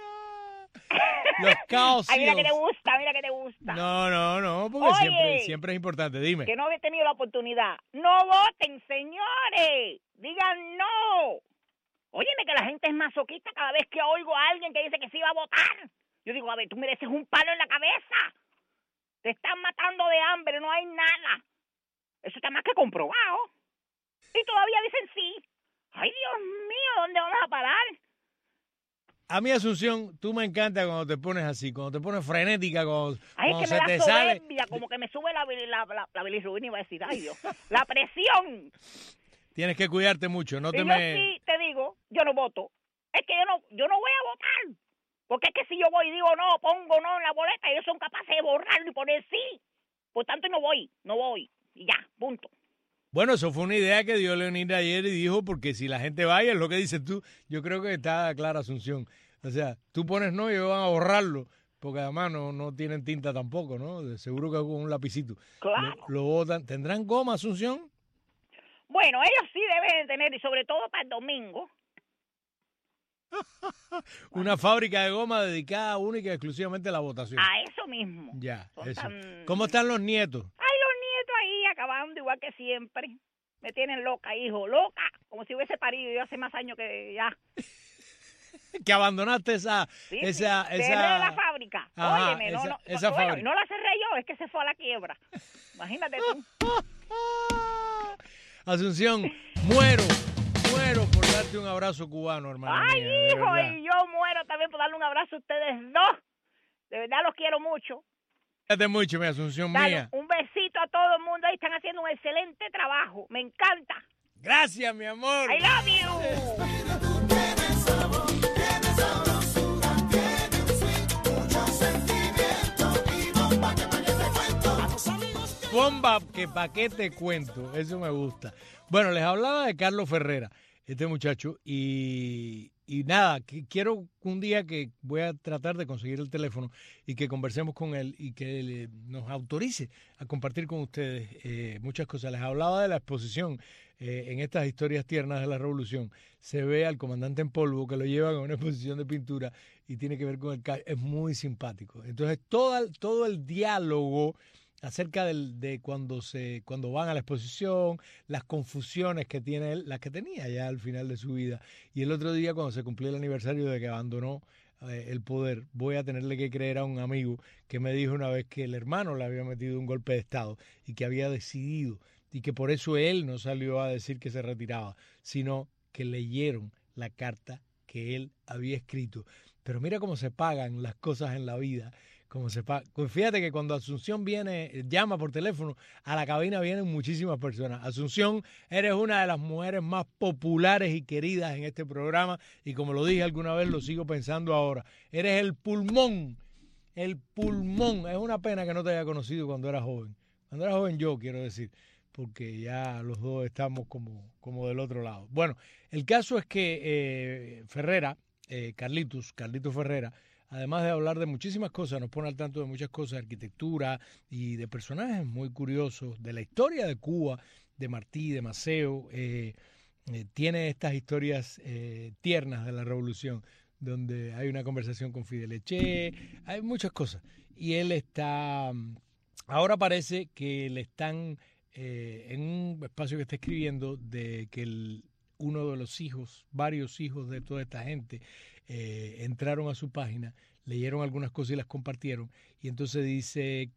Los caos. Ay, mira que te gusta. No, porque Oye, siempre es importante, dime. Que no había tenido la oportunidad. No voten, señores. Digan no. Óyeme que la gente es masoquista cada vez que oigo a alguien que dice que sí va a votar. Yo digo, a ver, tú mereces un palo en la cabeza. Te están matando de hambre, no hay nada. Eso está más que comprobado. Y todavía dicen sí. Ay, Dios mío, ¿dónde vamos a parar? A mí, Asunción, tú me encanta cuando te pones así, cuando te pones frenética, cuando que se me da te soberbia, sale. como que me sube la bilirrubina, iba a decir, ay Dios, la presión. Tienes que cuidarte mucho, no te y yo sí te digo, yo no voto. Es que yo no voy a votar. Porque es que si yo voy y digo no, pongo no en la boleta, ellos son capaces de borrarlo y poner sí. Por tanto, no voy. Y ya, punto. Bueno, eso fue una idea que dio Leonida ayer y dijo, porque si la gente vaya, es lo que dices tú, yo creo que está clara, Asunción. O sea, tú pones no y ellos van a borrarlo, porque además no tienen tinta tampoco, ¿no? De seguro que con un lapicito. Claro. Lo botan. ¿Tendrán goma, Asunción? Bueno, ellos sí deben tener, y sobre todo para el domingo. Una fábrica de goma dedicada única y exclusivamente a la votación. A eso mismo. Ya, eso. ¿Cómo están los nietos? Ay, los nietos ahí acabando igual que siempre. Me tienen loca, hijo, loca. Como si hubiese parido yo hace más años que ya. Que abandonaste esa... Cerré la fábrica. Ajá, Óyeme, esa bueno, fábrica. no la cerré yo, es que se fue a la quiebra. Imagínate tú. Asunción, muero por darte un abrazo cubano, hermano. Ay, hijo, y yo muero también por darle un abrazo a ustedes dos. De verdad los quiero mucho. Cuídate mucho, mi Asunción Dale, mía. un besito a todo el mundo ahí, están haciendo un excelente trabajo. Me encanta. Gracias, mi amor. I love you. Bomba, que pa' qué te cuento, eso me gusta. Bueno, les hablaba de Carlos Ferrera, este muchacho, y nada, quiero un día que voy a tratar de conseguir el teléfono y que conversemos con él y que nos autorice a compartir con ustedes muchas cosas. Les hablaba de la exposición en estas historias tiernas de la Revolución. Se ve al comandante en polvo que lo llevan a una exposición de pintura y tiene que ver con el es muy simpático. Entonces, todo el diálogo acerca de cuando van a la exposición, las confusiones que tiene él, las que tenía ya al final de su vida. Y el otro día, cuando se cumplió el aniversario de que abandonó el poder, voy a tenerle que creer a un amigo que me dijo una vez que el hermano le había metido un golpe de Estado y que había decidido, y que por eso él no salió a decir que se retiraba, sino que leyeron la carta que él había escrito. Pero mira cómo se pagan las cosas en la vida. Pues fíjate que cuando Asunción llama por teléfono, a la cabina vienen muchísimas personas. Asunción, eres una de las mujeres más populares y queridas en este programa, y como lo dije alguna vez, lo sigo pensando ahora. Eres el pulmón. Es una pena que no te haya conocido cuando eras joven. Cuando eras joven yo, quiero decir, porque ya los dos estamos como del otro lado. Bueno, el caso es que Ferrera, Carlitos Ferrera, además de hablar de muchísimas cosas, nos pone al tanto de muchas cosas, de arquitectura y de personajes muy curiosos, de la historia de Cuba, de Martí, de Maceo. Tiene estas historias tiernas de la Revolución, donde hay una conversación con Fidel Eché, hay muchas cosas. Y él está, ahora parece que le están, en un espacio que está escribiendo, de que uno de los hijos, varios hijos de toda esta gente, entraron a su página, leyeron algunas cosas y las compartieron, y entonces dice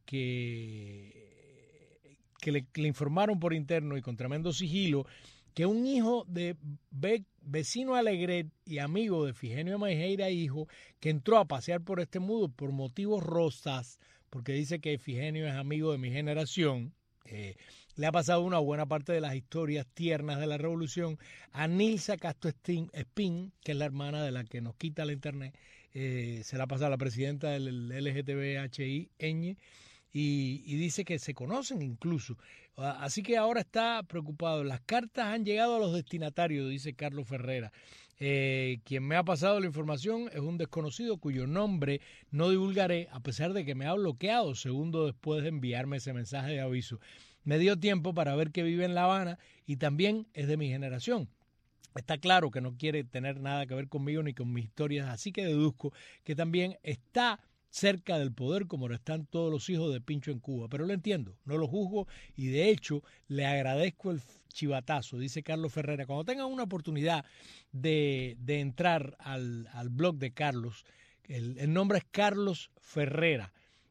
que le informaron por interno y con tremendo sigilo que un hijo de vecino Alegret y amigo de Figenio Maijeira, hijo, que entró a pasear por este mundo por motivos rosas, porque dice que Figenio es amigo de mi generación, le ha pasado una buena parte de las historias tiernas de la Revolución a Nilsa Castro Espín, que es la hermana de la que nos quita la internet. Se la pasa a la presidenta del LGTBHI, y dice que se conocen incluso. Así que ahora está preocupado. Las cartas han llegado a los destinatarios, dice Carlos Ferrera. Quien me ha pasado la información es un desconocido cuyo nombre no divulgaré, a pesar de que me ha bloqueado segundos después de enviarme ese mensaje de aviso. Me dio tiempo para ver que vive en La Habana y también es de mi generación. Está claro que no quiere tener nada que ver conmigo ni con mis historias, así que deduzco que también está cerca del poder como lo están todos los hijos de Pincho en Cuba. Pero lo entiendo, no lo juzgo y de hecho le agradezco el chivatazo, dice Carlos Ferrera. Cuando tengan una oportunidad de entrar al blog de Carlos, el nombre es Carlos Ferrera.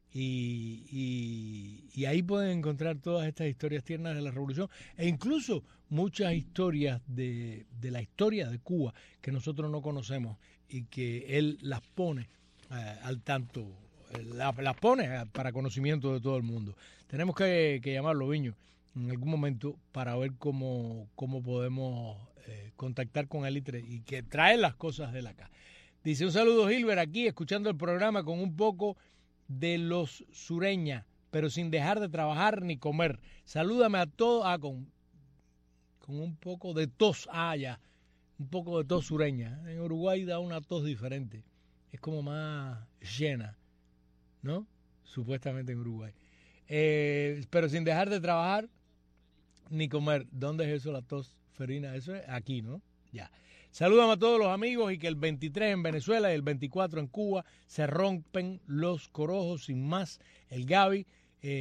Y ahí pueden encontrar todas estas historias tiernas de la Revolución e incluso muchas historias de la historia de Cuba que nosotros no conocemos y que él las pone al tanto, las pone para conocimiento de todo el mundo. Tenemos que llamarlo, Viño, en algún momento para ver cómo podemos contactar con él y que trae las cosas de él acá. Dice, un saludo Gilbert, aquí escuchando el programa con un poco de los sureña, pero sin dejar de trabajar ni comer. Salúdame a todos, con un poco de tos, ya, un poco de tos sureña. En Uruguay da una tos diferente, es como más llena, ¿no? Supuestamente en Uruguay. Pero sin dejar de trabajar ni comer. ¿Dónde es eso la tos, Ferina? Eso es aquí, ¿no? Ya. Saludamos a todos los amigos y que el 23 en Venezuela y el 24 en Cuba se rompen los corojos sin más. El Gaby,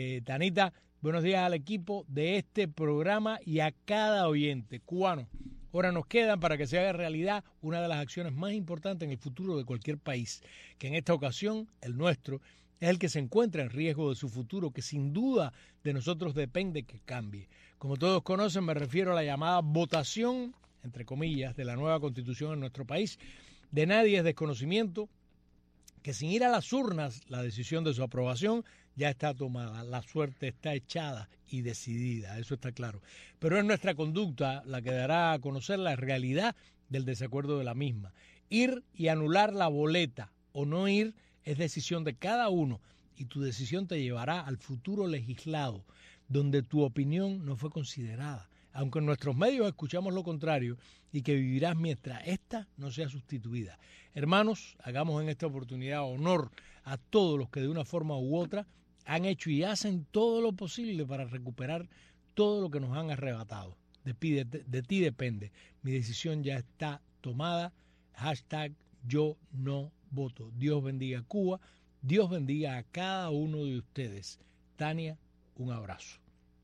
Tanita, buenos días al equipo de este programa y a cada oyente cubano. horas nos quedan para que se haga realidad una de las acciones más importantes en el futuro de cualquier país, que en esta ocasión, el nuestro, es el que se encuentra en riesgo de su futuro, que sin duda de nosotros depende que cambie. Como todos conocen, me refiero a la llamada votación, entre comillas, de la nueva Constitución en nuestro país. De nadie es desconocimiento que sin ir a las urnas la decisión de su aprobación ya está tomada, la suerte está echada y decidida, eso está claro. Pero es nuestra conducta la que dará a conocer la realidad del desacuerdo de la misma. Ir y anular la boleta o no ir es decisión de cada uno y tu decisión te llevará al futuro legislado, donde tu opinión no fue considerada. Aunque en nuestros medios escuchamos lo contrario y que vivirás mientras esta no sea sustituida. Hermanos, hagamos en esta oportunidad honor a todos los que de una forma u otra han hecho y hacen todo lo posible para recuperar todo lo que nos han arrebatado. De ti depende. Mi decisión ya está tomada. #yo no voto. Dios bendiga a Cuba. Dios bendiga a cada uno de ustedes. Tania, un abrazo.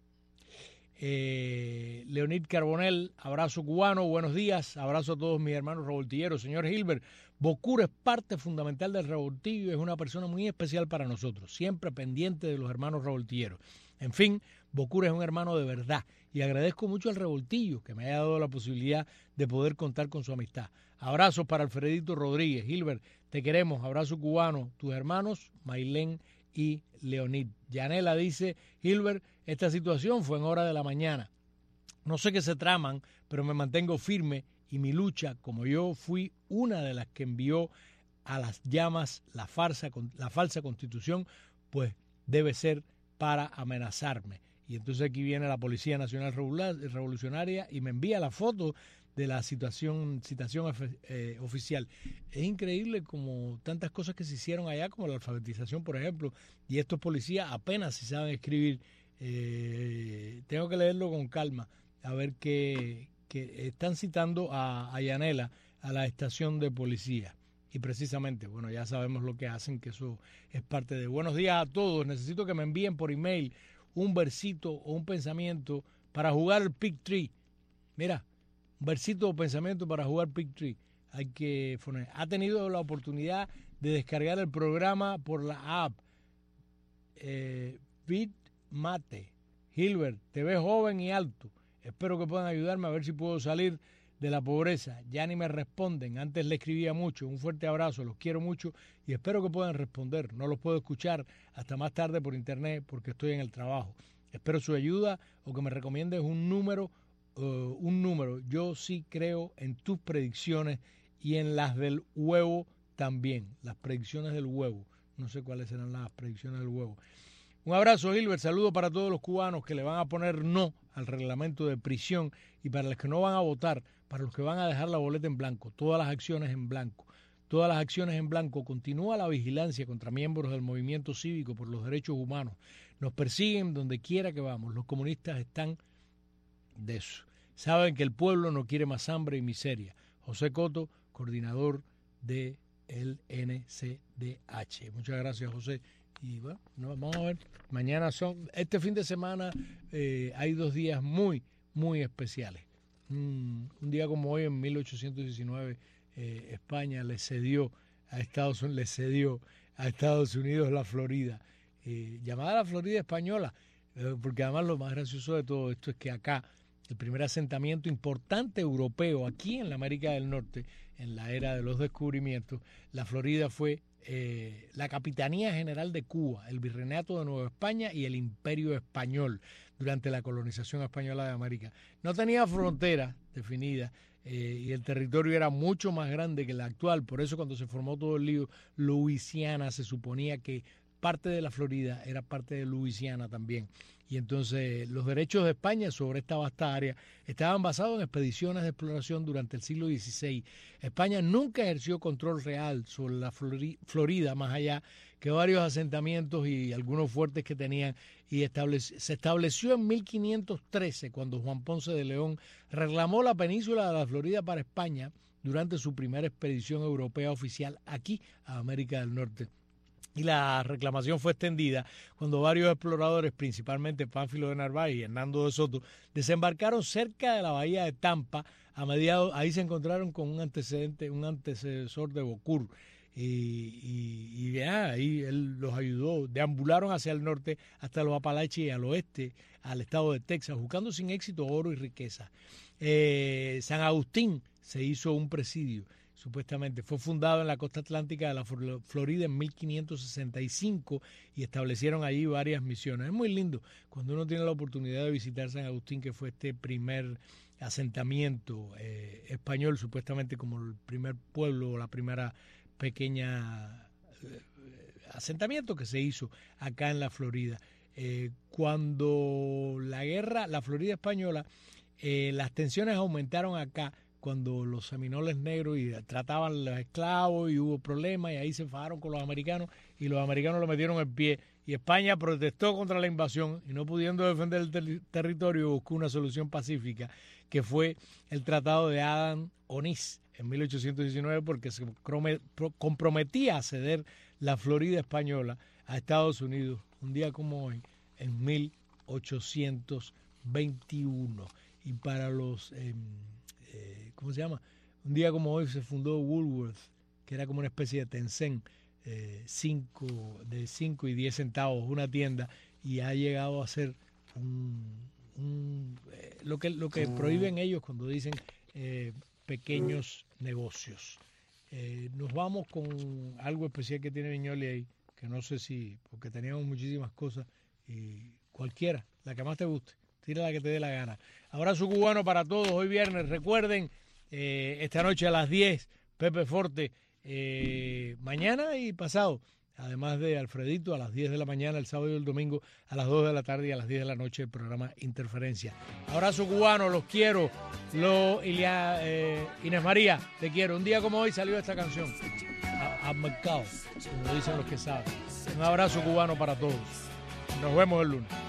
Leonid Carbonell, abrazo cubano, buenos días, abrazo a todos mis hermanos revoltilleros. Señor Gilbert, Bocura es parte fundamental del revoltillo y es una persona muy especial para nosotros, siempre pendiente de los hermanos revoltilleros. En fin, Bocura es un hermano de verdad y agradezco mucho al revoltillo que me haya dado la posibilidad de poder contar con su amistad. Abrazos para Alfredito Rodríguez. Gilbert, te queremos, abrazo cubano, tus hermanos Mailén y Leonid. Yanela dice, Gilbert, esta situación fue en hora de la mañana. No sé qué se traman, pero me mantengo firme y mi lucha, como yo fui una de las que envió a las llamas la falsa constitución, pues debe ser para amenazarme. Y entonces aquí viene la Policía Nacional Revolucionaria y me envía la foto de la citación oficial. Es increíble como tantas cosas que se hicieron allá, como la alfabetización, por ejemplo, y estos policías apenas si saben escribir. Tengo que leerlo con calma, a ver que están citando a Yanela a la estación de policía. Y precisamente, bueno, ya sabemos lo que hacen, que eso es parte de... Buenos días a todos, necesito que me envíen por email un versito o un pensamiento para jugar el Pick Tree. Mira, un versito o pensamiento para jugar Pick Tree. Hay que poner. Ha tenido la oportunidad de descargar el programa por la app Bitmate. Gilbert, te ves joven y alto. Espero que puedan ayudarme a ver si puedo salir de la pobreza. Ya ni me responden. Antes le escribía mucho. Un fuerte abrazo. Los quiero mucho y espero que puedan responder. No los puedo escuchar hasta más tarde por internet porque estoy en el trabajo. Espero su ayuda o que me recomiendes un número. Yo sí creo en tus predicciones y en las del huevo también. Las predicciones del huevo. No sé cuáles serán las predicciones del huevo. Un abrazo, Gilbert. Saludo para todos los cubanos que le van a poner no al reglamento de prisión y para los que no van a votar, para los que van a dejar la boleta en blanco. Todas las acciones en blanco. Todas las acciones en blanco. Continúa la vigilancia contra miembros del movimiento cívico por los derechos humanos. Nos persiguen donde quiera que vamos. Los comunistas están de eso. Saben que el pueblo no quiere más hambre y miseria. José Coto, coordinador de el NCDH. Muchas gracias, José. Y bueno, vamos a ver. Mañana este fin de semana hay 2 días muy, muy especiales. Un día como hoy, en 1819, España le cedió a Estados Unidos la Florida, llamada la Florida española, porque además lo más gracioso de todo esto es que acá el primer asentamiento importante europeo aquí en la América del Norte, en la era de los descubrimientos, la Florida fue la Capitanía General de Cuba, el Virreinato de Nueva España y el Imperio Español durante la colonización española de América. No tenía fronteras definidas y el territorio era mucho más grande que el actual. Por eso cuando se formó todo el lío, Luisiana, se suponía que parte de la Florida era parte de Luisiana también. Y entonces los derechos de España sobre esta vasta área estaban basados en expediciones de exploración durante el siglo XVI. España nunca ejerció control real sobre la Florida, más allá que varios asentamientos y algunos fuertes que tenían, y se estableció en 1513, cuando Juan Ponce de León reclamó la península de la Florida para España durante su primera expedición europea oficial aquí a América del Norte. Y la reclamación fue extendida cuando varios exploradores, principalmente Pánfilo de Narváez y Hernando de Soto, desembarcaron cerca de la bahía de Tampa a mediados, ahí se encontraron con un antecesor de Bokor. Y ahí él los ayudó, deambularon hacia el norte hasta los Apalaches y al oeste, al estado de Texas, buscando sin éxito oro y riqueza. San Agustín se hizo un presidio, supuestamente. Fue fundado en la costa atlántica de la Florida en 1565 y establecieron allí varias misiones. Es muy lindo cuando uno tiene la oportunidad de visitar San Agustín, que fue este primer asentamiento español, supuestamente como el primer pueblo o la primera pequeña asentamiento que se hizo acá en la Florida. Cuando la Florida española, las tensiones aumentaron acá cuando los seminoles negros trataban a los esclavos y hubo problemas, y ahí se fajaron con los americanos y los americanos le metieron el pie, y España protestó contra la invasión y no pudiendo defender el territorio buscó una solución pacífica, que fue el Tratado de Adán-Onís en 1819, porque se comprometía a ceder la Florida española a Estados Unidos un día como hoy, en 1821. Y para los, ¿cómo se llama? Un día como hoy se fundó Woolworth, que era como una especie de Tencent, de 5 y 10 centavos, una tienda, y ha llegado a ser lo que prohíben ellos cuando dicen pequeños negocios. Nos vamos con algo especial que tiene Viñoly ahí, que no sé si, porque teníamos muchísimas cosas, y cualquiera, la que más te guste, tira la que te dé la gana. Abrazo cubano para todos, hoy viernes, recuerden, esta noche a las 10, Pepe Forte, mañana y pasado, además de Alfredito, a las 10 de la mañana, el sábado y el domingo, a las 2 de la tarde y a las 10 de la noche, el programa Interferencia. Abrazo cubano, los quiero. Inés María, te quiero. Un día como hoy salió esta canción, a mercado, como dicen los que saben. Un abrazo cubano para todos. Nos vemos el lunes.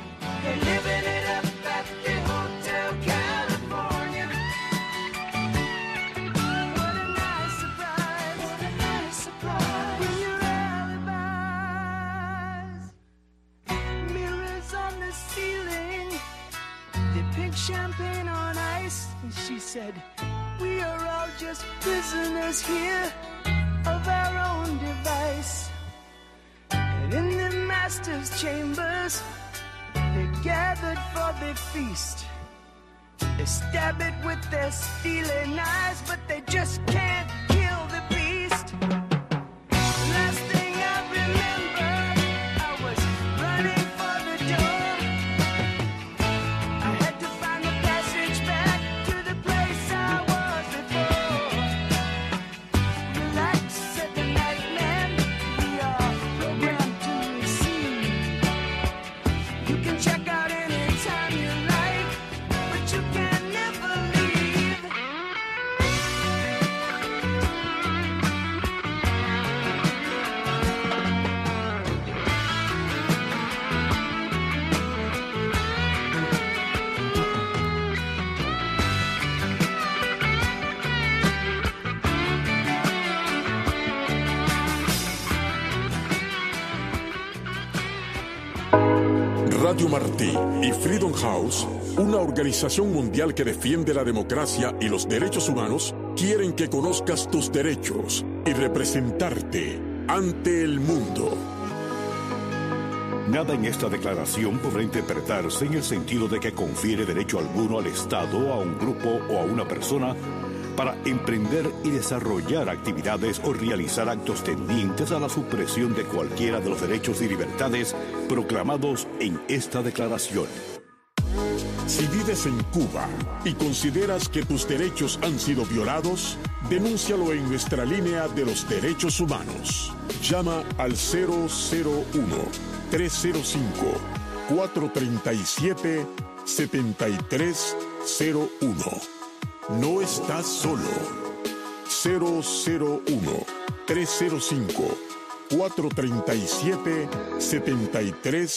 Champagne on ice, and she said, we are all just prisoners here of our own device. And in the master's chambers, they gathered for the feast. They stab it with their steely knives, but they just can't kill the beast. Last thing I remember, I was running for the door. Radio Martí y Freedom House, una organización mundial que defiende la democracia y los derechos humanos, quieren que conozcas tus derechos y representarte ante el mundo. Nada en esta declaración podrá interpretarse en el sentido de que confiere derecho alguno al Estado, a un grupo o a una persona para emprender y desarrollar actividades o realizar actos tendientes a la supresión de cualquiera de los derechos y libertades proclamados en esta declaración. Si vives en Cuba y consideras que tus derechos han sido violados, denúncialo en nuestra línea de los derechos humanos. Llama al 001-305-437-7301. No estás solo. 001-305-437-7301.